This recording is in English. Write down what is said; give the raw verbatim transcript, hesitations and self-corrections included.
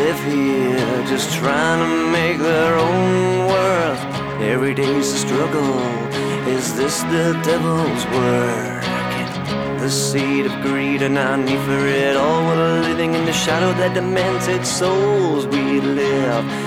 live here just trying to make their own worth. Every day's a struggle. Is this the devil's work? The seed of greed and our need for it all. We're living in the shadow that demented souls we live.